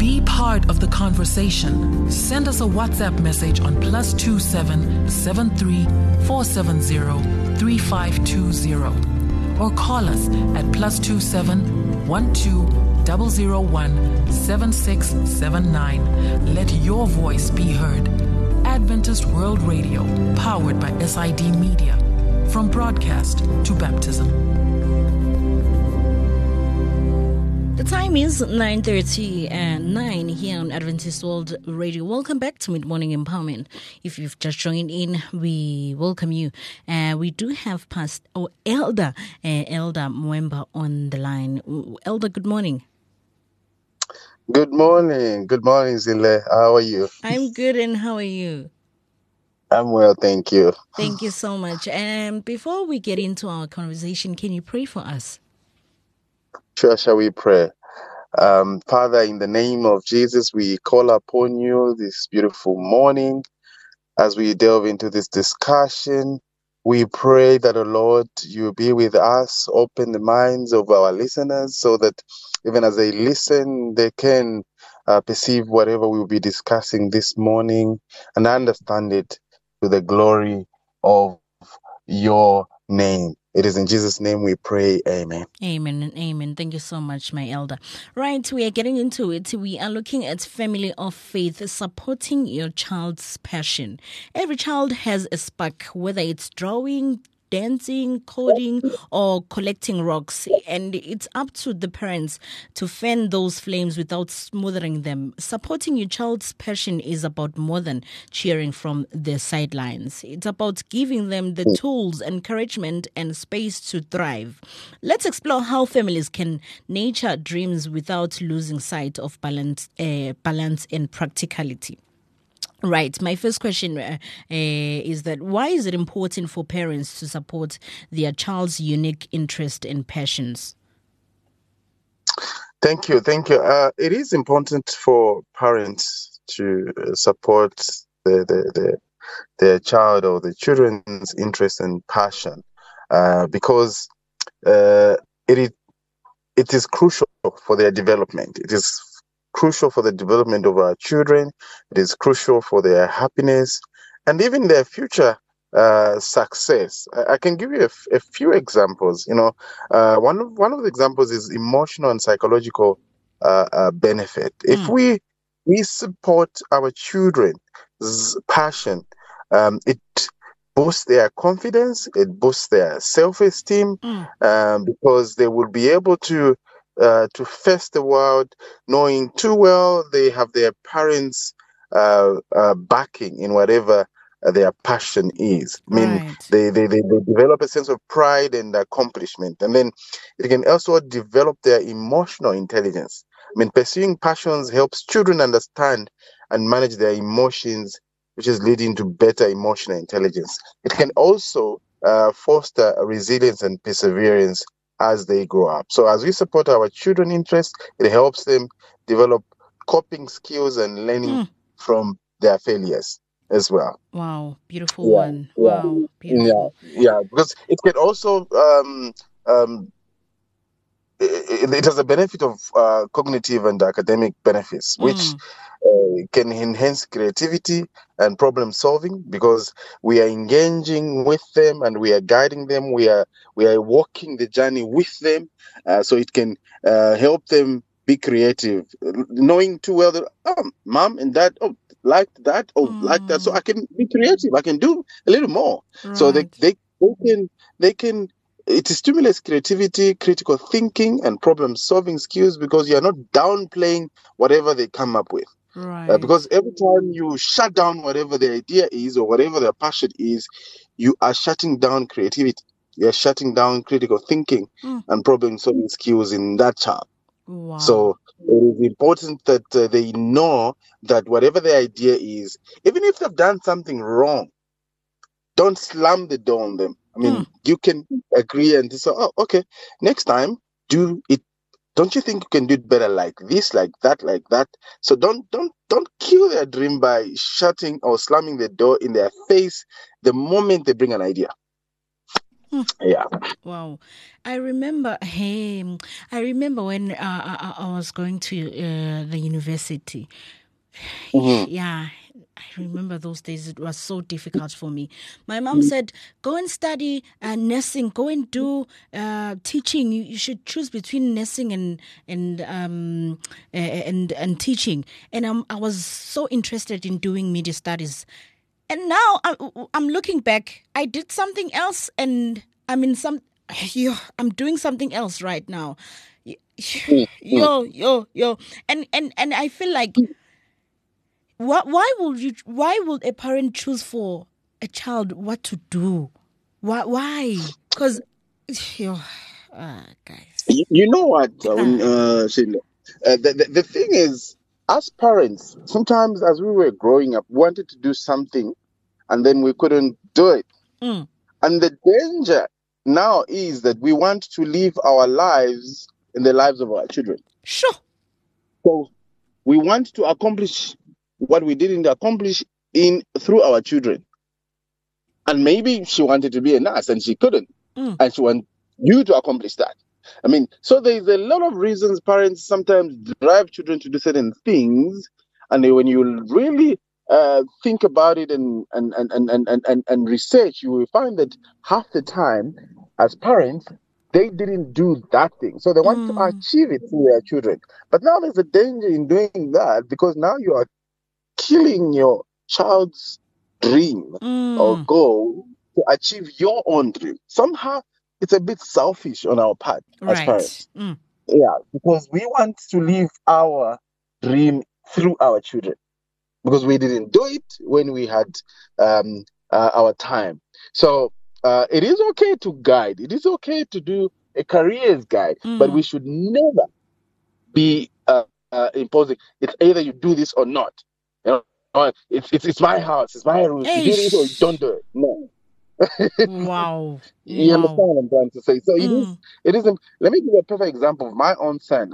Be part of the conversation. Send us a WhatsApp message on +27 73 470 3520 or call us at +27 12 001 7679. Let your voice be heard. Adventist World Radio, powered by SID Media. From broadcast to baptism. The time is 9:30 and 9 here on Adventist World Radio. Welcome back to Mid-Morning Empowerment. If you've just joined in, we welcome you. We do have Elder Mwemba on the line. Elder, good morning. Good morning. Good morning, Zile. How are you? I'm good, and how are you? I'm well, thank you. Thank you so much. And before we get into our conversation, can you pray for us? Sure, shall we pray? Father, in the name of Jesus, we call upon you this beautiful morning. As we delve into this discussion, we pray that, Lord, you be with us, open the minds of our listeners so that even as they listen, they can perceive whatever we'll be discussing this morning and understand it to the glory of your name. It is in Jesus' name we pray. Amen. Amen and amen. Thank you so much, my elder. Right, we are getting into it. We are looking at family of faith, supporting your child's passion. Every child has a spark, whether it's drawing, dancing, coding, or collecting rocks. And it's up to the parents to fan those flames without smothering them. Supporting your child's passion is about more than cheering from the sidelines. It's about giving them the tools, encouragement, and space to thrive. Let's explore how families can nurture dreams without losing sight of balance and practicality. Right. My first question is that why is it important for parents to support their child's unique interest and passions? Thank you. It is important for parents to support their child or the children's interest and passion because it is crucial for their development. It is crucial for the development of our children. It is crucial for their happiness and even their future success. I can give you a few examples. One of the examples is emotional and psychological benefit. If we support our children's passion, it boosts their confidence, it boosts their self-esteem, because they will be able to face the world knowing too well they have their parents' backing in whatever their passion is. I mean, Right. they develop a sense of pride and accomplishment, and then it can also develop their emotional intelligence. I mean, pursuing passions helps children understand and manage their emotions, which is leading to better emotional intelligence. It can also foster resilience and perseverance as they grow up. So as we support our children's interests, it helps them develop coping skills and learning from their failures as well. Wow, beautiful one. Wow, beautiful. Yeah, because it can also it has a benefit of cognitive and academic benefits, which can enhance creativity and problem solving because we are engaging with them and we are guiding them. We are walking the journey with them, so it can help them be creative, knowing too well that mom and dad like that, like that, so I can be creative. I can do a little more. Right. So they can. It stimulates creativity, critical thinking, and problem-solving skills because you are not downplaying whatever they come up with. Right. Because every time you shut down whatever the idea is or whatever their passion is, you are shutting down creativity. You are shutting down critical thinking and problem-solving skills in that child. Wow. So it is important that they know that whatever the idea is, even if they've done something wrong, don't slam the door on them. I mean, you can agree and say, oh, okay, next time, do it. Don't you think you can do it better like this, like that, like that? So don't kill their dream by shutting or slamming the door in their face the moment they bring an idea. Yeah. Wow, I remember. Hey, I remember when I was going to the university. Mhm. Yeah, I remember those days. It was so difficult for me. My mom said, "Go and study nursing. Go and do teaching. You should choose between nursing and teaching." And I was so interested in doing media studies. And now I'm looking back. I did something else, and I'm in some. I'm doing something else right now. Mhm. Yo, and I feel like why would a parent choose for a child what to do? Why? Because guys. You know what, Sheila? The thing is, as parents, sometimes as we were growing up, we wanted to do something and then we couldn't do it. Mm, And the danger now is that we want to live our lives in the lives of our children. sure. So we want to accomplish what we didn't accomplish in through our children. And maybe she wanted to be a nurse and she couldn't. Mm, And she wants you to accomplish that. I mean, so there's a lot of reasons parents sometimes drive children to do certain things. And then when you really think about it and research, you will find that half the time, as parents, they didn't do that thing. So they want to mm, achieve it through their children. But now there's a danger in doing that because now you are killing your child's dream or mm. goal to achieve your own dream. Somehow it's a bit selfish on our part as Right. parents. Yeah, because we want to live our dream through our children because we didn't do it when we had our time. So it is okay to guide, it is okay to do a careers guide, but we Mm. should never be imposing. It's either you do this or not. You know, it's my house, it's my rules. You do this or you don't Eish. do it. No, Wow. you Wow. understand what I'm trying to say. So it is. Mm. It isn't. Let me give you a perfect example of my own son.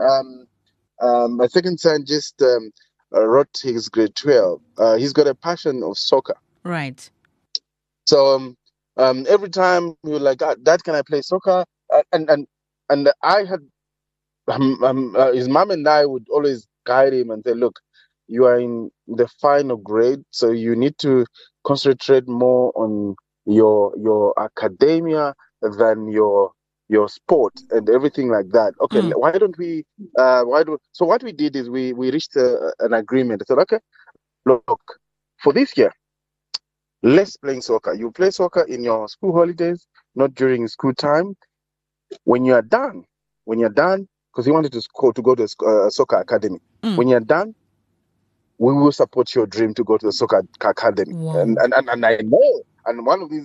My second son just wrote his grade 12. He's got a passion of soccer. Right. So every time he was like, "Dad, can I play soccer?" And I had his mom and I would always guide him and say, "Look, you are in the final grade, so you need to concentrate more on your academia than your sport and everything like that." Okay, Mm. why don't we? Why do? So what we did is we reached an agreement. I said, "Okay, look, for this year, let's play soccer. You play soccer in your school holidays, not during school time. When you are done, because he wanted to go to a soccer academy. Mm. When you're done, we will support your dream to go to the soccer academy." And Wow. and I know, and one of these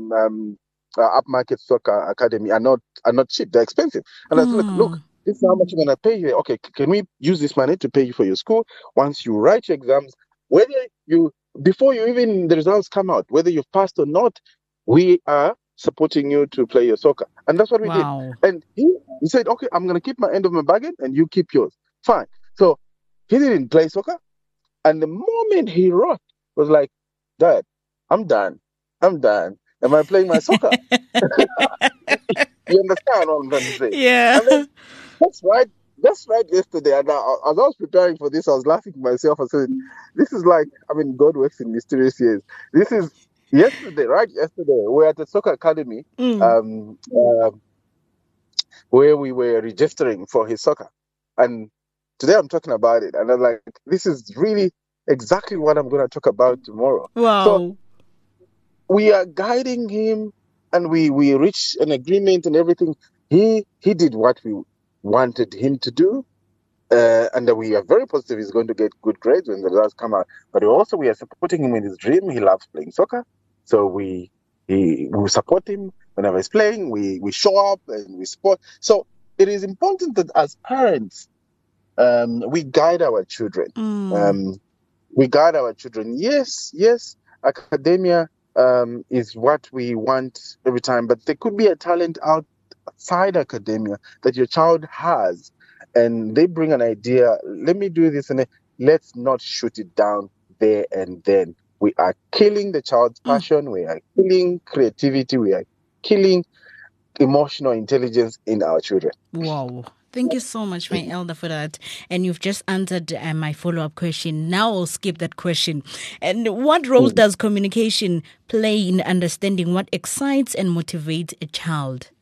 upmarket soccer academy are not cheap; they're expensive. And I said, look, Mm. this is how much I'm gonna pay you. Okay, can we use this money to pay you for your school? Once you write your exams, whether you before you even the results come out, whether you've passed or not, we are supporting you to play your soccer. And that's what we did. Wow. And he said, okay, I'm gonna keep my end of my bargain, and you keep yours. Fine. So he didn't play soccer. And the moment he wrote was like, "Dad, I'm done. I'm done. Am I playing my soccer?" You understand what I'm trying to say? Yeah. And then that's right. That's right. Yesterday, and as I was preparing for this, I was laughing to myself. I said, "This is like, I mean, God works in mysterious ways. This is yesterday, right? Yesterday, we're at the soccer academy, Mm. um, uh, where we were registering for his soccer, and today I'm talking about it, and I'm like, this is really exactly what I'm going to talk about tomorrow. So Wow. we are guiding him, and we reached an agreement and everything. He did what we wanted him to do, and we are very positive he's going to get good grades when the results come out. But also we are supporting him in his dream. He loves playing soccer, so we support him whenever he's playing. We show up and we support. So it is important that as parents, we guide our children. Mm. Um, we guide our children. Yes, yes, academia is what we want every time, but there could be a talent outside academia that your child has, and they bring an idea. Let me do this, and let's not shoot it down there and then. We are killing the child's Mm. passion. We are killing creativity. We are killing. emotional intelligence in our children. Wow. Thank you so much, my elder, for that. And you've just answered my follow-up question. Now I'll skip that question. And what role does communication play in understanding what excites and motivates a child?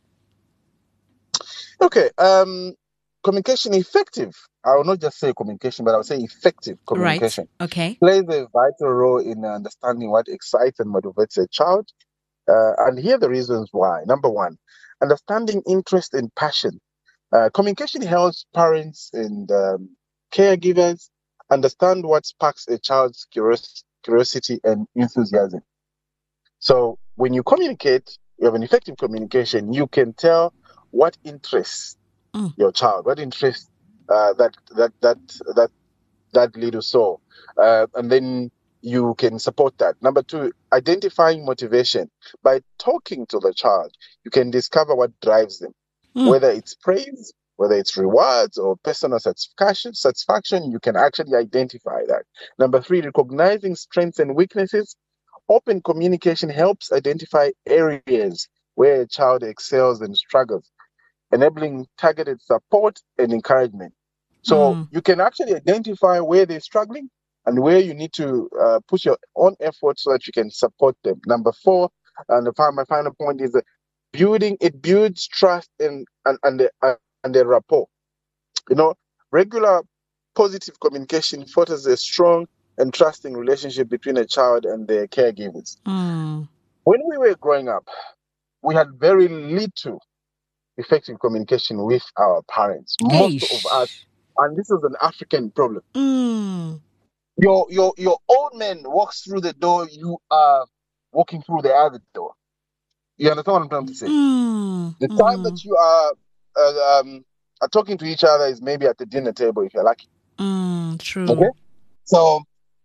Okay. Communication effective. I will not just say communication, but I will say effective communication. Right. Okay. Plays a vital role in understanding what excites and motivates a child. And here are the reasons why. Number one, understanding interest and passion. Communication helps parents and caregivers understand what sparks a child's curiosity and enthusiasm. So when you communicate, you have an effective communication, you can tell what interests your child, what interests that little soul, and then you can support that. Number two, identifying motivation. By talking to the child, you can discover what drives them, whether it's praise, whether it's rewards or personal satisfaction, you can actually identify that. Number three, recognizing strengths and weaknesses. Open communication helps identify areas where a child excels and struggles, enabling targeted support and encouragement. So you can actually identify where they're struggling and where you need to push your own effort so that you can support them. Number four, and my final point is that it builds trust and the rapport. Regular positive communication fosters a strong and trusting relationship between a child and their caregivers. When we were growing up, we had very little effective communication with our parents. Most of us, and this is an African problem. Your old man walks through the door, you are walking through the other door. You understand what I'm trying to say? The time that you are talking to each other is maybe at the dinner table if you're lucky. True. Okay? So,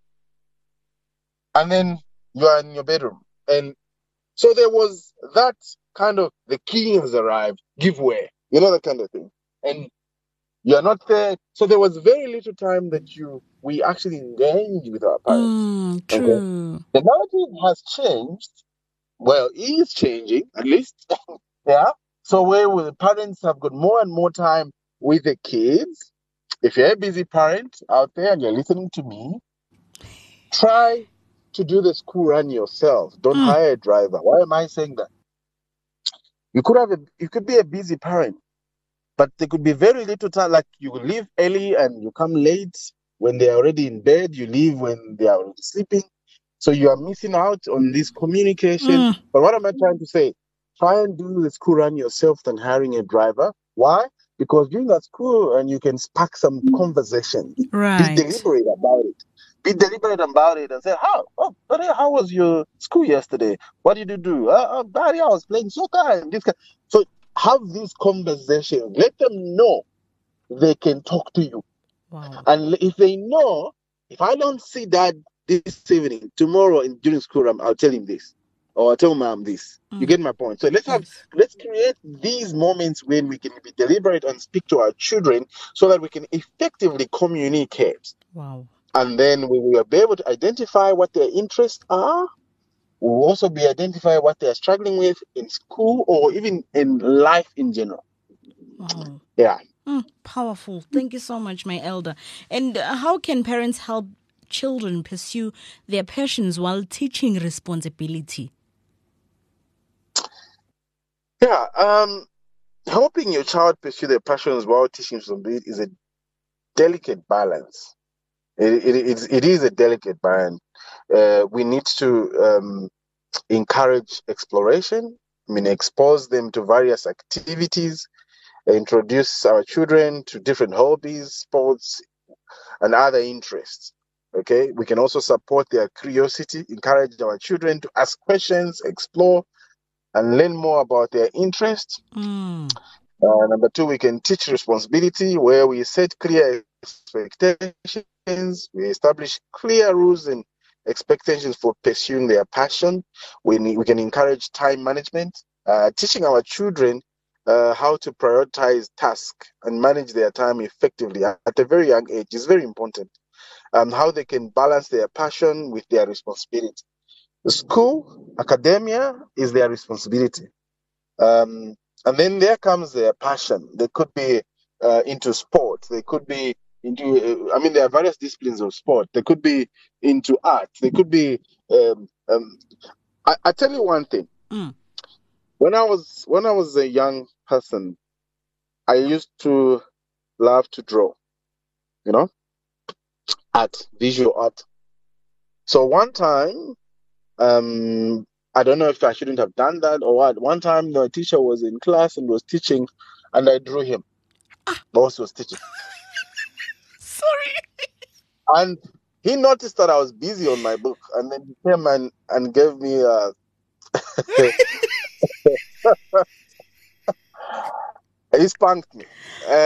and then you are in your bedroom. And so there was that kind of, the king has arrived, give way. You know, that kind of thing. And you're not there. So there was very little time that we actually engage with our parents. True. Okay? The narrative has changed. Well, it is changing, at least. Yeah. So where the parents have got more and more time with the kids. If you're a busy parent out there and you're listening to me, try to do the school run yourself. Don't hire a driver. Why am I saying that? You could be a busy parent, but there could be very little time. Like you leave early and you come late when they're already in bed. You leave when they are already sleeping. So you are missing out on this communication. But what am I trying to say? Try and do the school run yourself than hiring a driver. Why? Because during that school and you can spark some conversations. Right. Be deliberate about it. Be deliberate about it and say, buddy, how was your school yesterday? What did you do? Buddy, I was playing soccer and this. So have these conversations. Let them know they can talk to you. Wow. And if they know, if I don't see that this evening, tomorrow during school, I'll tell him this. Or I'll tell mom this. You get my point? So let's create these moments when we can be deliberate and speak to our children so that we can effectively communicate. Wow. And then we will be able to identify what their interests are. We'll also be identify what they are struggling with in school or even in life in general. Wow. Yeah. Powerful. Thank you so much, my elder. And how can parents help children pursue their passions while teaching responsibility? Yeah. Helping your child pursue their passions while teaching responsibility is a delicate balance. It is a delicate balance. We need to encourage exploration. Expose them to various activities, introduce our children to different hobbies, sports, and other interests. Okay, we can also support their curiosity, encourage our children to ask questions, explore, and learn more about their interests. Number two, we can teach responsibility, where we set clear expectations, we establish clear rules and expectations for pursuing their passion. We can encourage time management, teaching our children how to prioritize tasks and manage their time effectively at a very young age is very important. How they can balance their passion with their responsibility. The school, academia is their responsibility. And then there comes their passion. They could be into sport. They could be into, there are various disciplines of sport. They could be into art. They could be, I tell you one thing. Mm. When I was a young person, I used to love to draw, art, visual art. So one time, I don't know if I shouldn't have done that or what. One time the teacher was in class and was teaching, and I drew him. Boss was teaching. Sorry. And he noticed that I was busy on my book, and then he came and gave me he spanked me.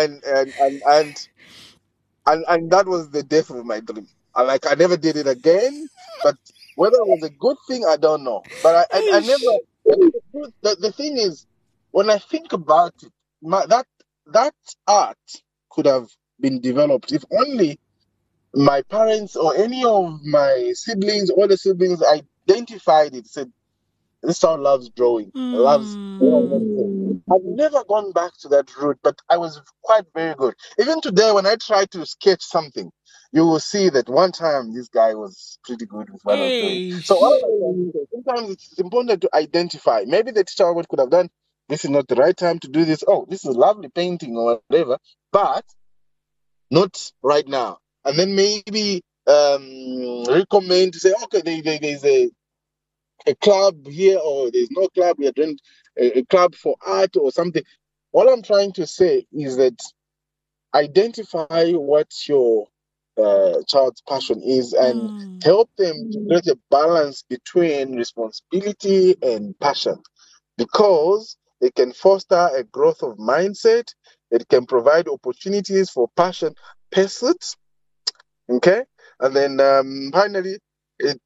And that was the death of my dream. I never did it again. But whether it was a good thing, I don't know. But I never. The thing is, when I think about it, that art could have been developed if only my parents or any of my siblings, all the siblings, identified it. Said, this child loves drawing, loves. I've never gone back to that route, but I was quite very good. Even today, when I try to sketch something, you will see that one time this guy was pretty good with what I was doing. So sometimes it's important to identify. Maybe the teacher could have done, this is not the right time to do this. Oh, this is a lovely painting or whatever, but not right now. And then maybe recommend to say, okay, there's a club here, or there's no club, we are doing a club for art or something. All I'm trying to say is that identify what your child's passion is and help them to create a balance between responsibility and passion, because it can foster a growth of mindset. It can provide opportunities for passion pursuits. Okay, and then finally, it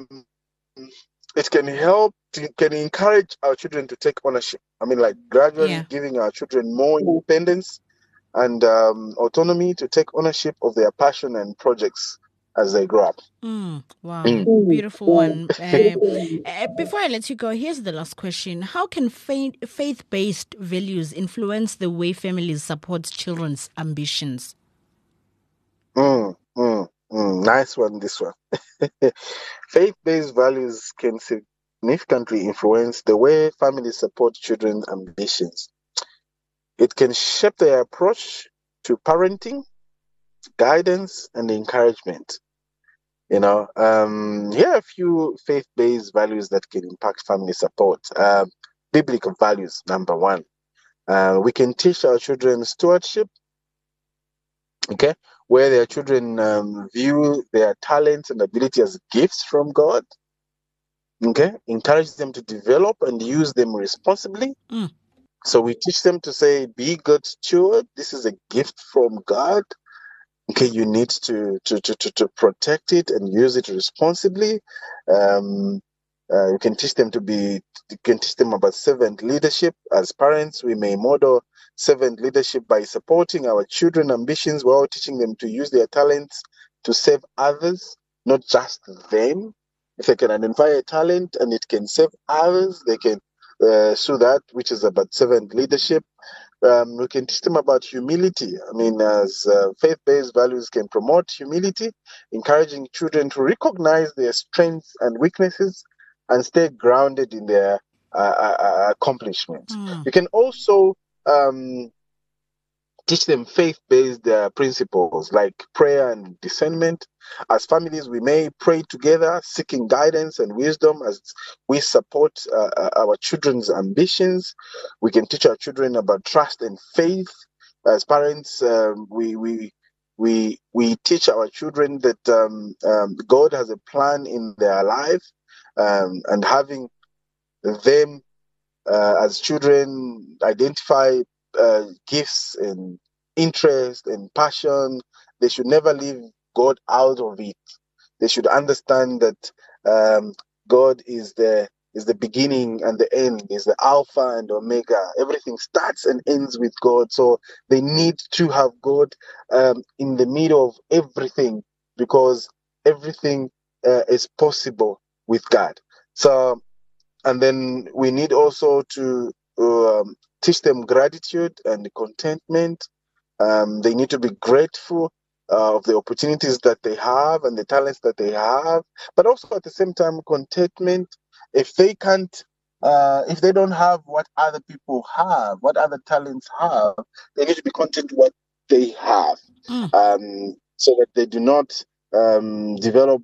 can can encourage our children to take ownership. Gradually giving our children more independence and autonomy to take ownership of their passion and projects as they grow up. Wow, beautiful one. Before I let you go, here's the last question. How can faith-based values influence the way families support children's ambitions? Nice one, this one. Faith-based values can significantly influence the way families support children's ambitions. It can shape their approach to parenting, guidance, and encouragement. Here are a few faith-based values that can impact family support. Biblical values, number one. We can teach our children stewardship, okay, where their children view their talents and ability as gifts from God. Okay, encourage them to develop and use them responsibly. So we teach them to say, be good steward. This is a gift from God. Okay, you need to protect it and use it responsibly. You can teach them about servant leadership. As parents, we may model servant leadership by supporting our children's ambitions while teaching them to use their talents to serve others, not just them. If they can identify a talent and it can serve others, they can do that, which is about servant leadership. We can teach them about humility. As faith-based values can promote humility, encouraging children to recognize their strengths and weaknesses and stay grounded in their accomplishments. You can also teach them faith-based principles like prayer and discernment. As families, we may pray together, seeking guidance and wisdom as we support our children's ambitions. We can teach our children about trust and faith. As parents, we teach our children that God has a plan in their life, and having them as children identify gifts and interest and passion. They should never leave God out of it. They should understand that God is the beginning and the end, is the Alpha and Omega. Everything starts and ends with God. So they need to have God in the middle of everything, because everything is possible with God. So, and then we need also to teach them gratitude and contentment. They need to be grateful of the opportunities that they have and the talents that they have, but also at the same time, contentment. If they can't, if they don't have what other people have, what other talents have, they need to be content with what they have, so that they do not develop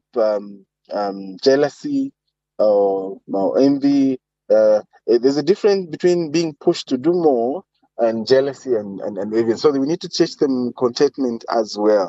jealousy or envy. There's a difference between being pushed to do more and jealousy and envy. So we need to teach them contentment as well.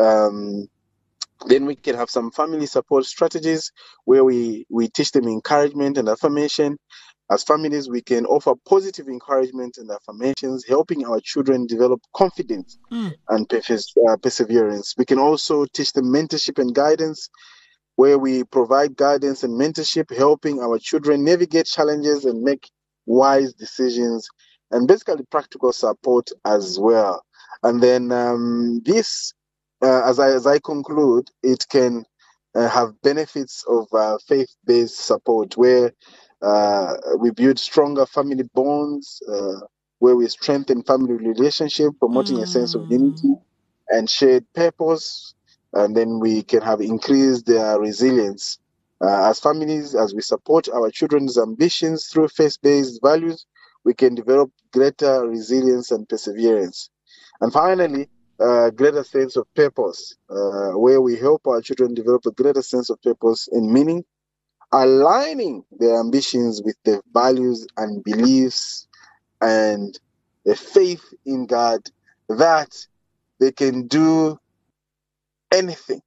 Then we can have some family support strategies where we teach them encouragement and affirmation. As families, we can offer positive encouragement and affirmations, helping our children develop confidence and perseverance. We can also teach them mentorship and guidance, where we provide guidance and mentorship, helping our children navigate challenges and make wise decisions, and basically practical support as well. And then this, as I conclude, it can have benefits of faith-based support, where we build stronger family bonds, where we strengthen family relationship, promoting a sense of unity and shared purpose. And then we can have increased their resilience. As families, as we support our children's ambitions through faith-based values, we can develop greater resilience and perseverance. And finally, greater sense of purpose, where we help our children develop a greater sense of purpose and meaning, aligning their ambitions with their values and beliefs and a faith in God that they can do anything.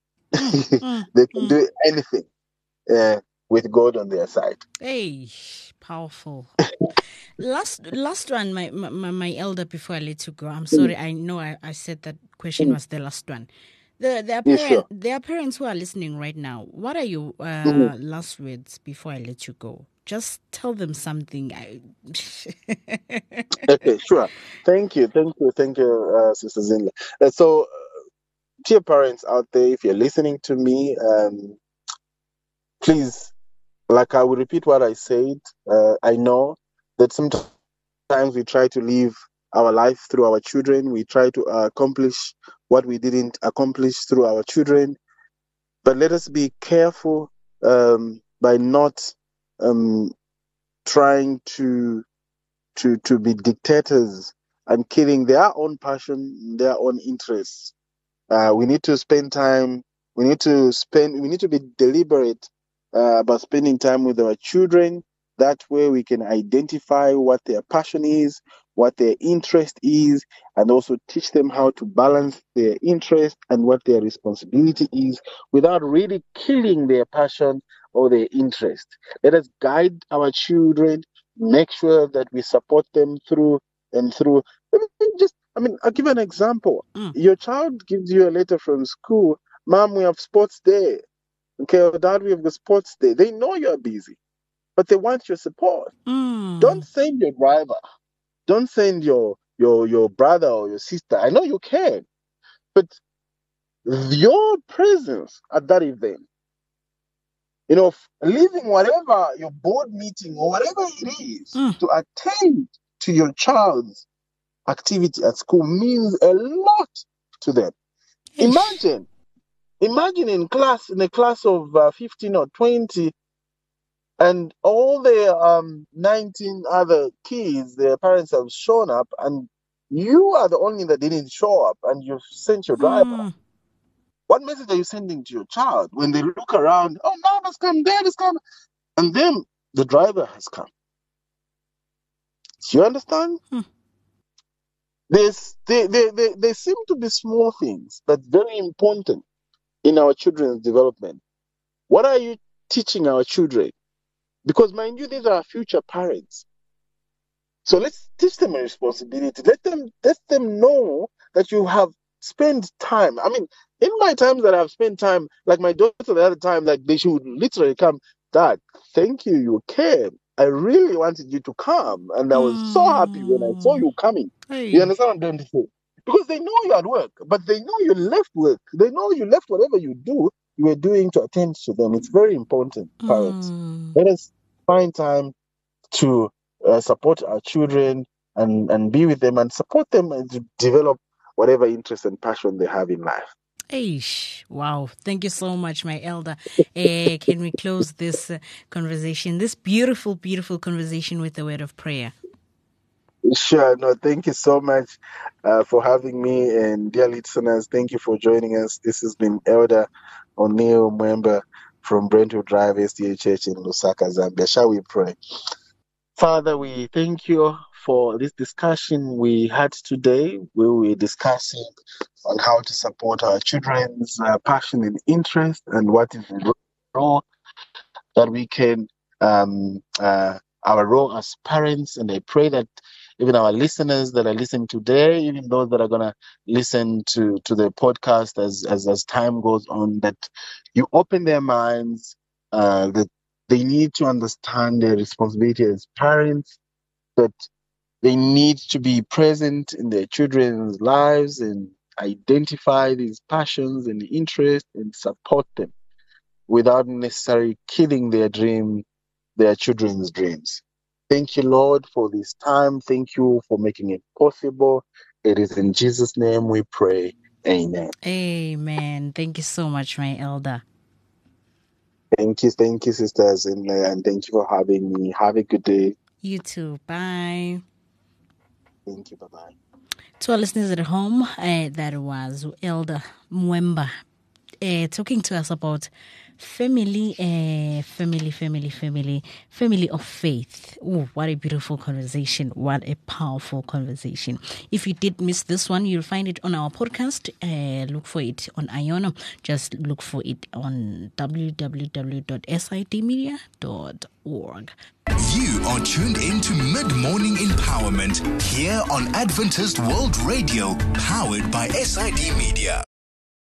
They can do anything with God on their side. Hey, powerful. Last one, my elder, before I let you go. I'm sorry, I know I said that question was the last one. There are parents who are listening right now. What are your last words before I let you go? Just tell them something. Okay, sure. Thank you, Sister Zinla. So, dear parents out there, if you're listening to me, please, like I will repeat what I said. I know that sometimes we try to live our life through our children. We try to accomplish what we didn't accomplish through our children. But let us be careful by not trying to be dictators and killing their own passion, their own interests. We need to spend time. We need to be deliberate about spending time with our children. That way we can identify what their passion is, what their interest is, and also teach them how to balance their interest and what their responsibility is without really killing their passion or their interest. Let us guide our children, make sure that we support them through and through. I'll give an example. Your child gives you a letter from school, Mom, we have sports day. Okay, or Dad, we have the sports day. They know you're busy, but they want your support. Don't send your driver. Don't send your brother or your sister. I know you can, but your presence at that event, leaving whatever your board meeting or whatever it is to attend to your child's activity at school means a lot to them. Imagine in a class of 15 or 20, and all the 19 other kids, their parents have shown up, and you are the only that didn't show up, and you've sent your driver. What message are you sending to your child when they look around? Oh, Mom has come, Dad has come, and then the driver has come. Do you understand? There seem to be small things, but very important in our children's development. What are you teaching our children? Because, mind you, these are our future parents. So let's teach them a responsibility. Let them know that you have spent time. I mean, in my times that I've spent time, like my daughter the other time, like they should literally come, Dad, thank you, you came. I really wanted you to come. And I was so happy when I saw you coming. You understand what I'm trying to say? Because they know you're at work, but they know you left work. They know you left whatever you were doing to attend to them. It's very important, parents. Let us find time to support our children and be with them and support them and to develop whatever interest and passion they have in life. Eish, wow. Thank you so much, my elder. Can we close this conversation, this beautiful, beautiful conversation with a word of prayer? Sure. No, thank you so much for having me. And dear listeners, thank you for joining us. This has been Elder O'Neill Mwemba from Brentwood Drive SDA Church in Lusaka, Zambia. Shall we pray? Father, we thank you for this discussion we had today. We were discussing on how to support our children's passion and interest and what is the role that we can, our role as parents. And I pray that even our listeners that are listening today, even those that are going to listen to the podcast as time goes on, that you open their minds, that they need to understand their responsibility as parents, that they need to be present in their children's lives and identify these passions and interests and support them without necessarily killing their children's dreams. Thank you, Lord, for this time. Thank you for making it possible. It is in Jesus' name we pray. Amen. Amen. Thank you so much, my elder. Thank you, sisters, and thank you for having me. Have a good day. You too. Bye. Thank you. Bye-bye. To our listeners at home, that was Elder Mwemba talking to us about family of faith. Oh, what a beautiful conversation. What a powerful conversation. If you did miss this one, you'll find it on our podcast. Look for it on Iono. Just look for it on www.sidmedia.org. You are tuned into Mid-Morning Empowerment here on Adventist World Radio, powered by SID Media.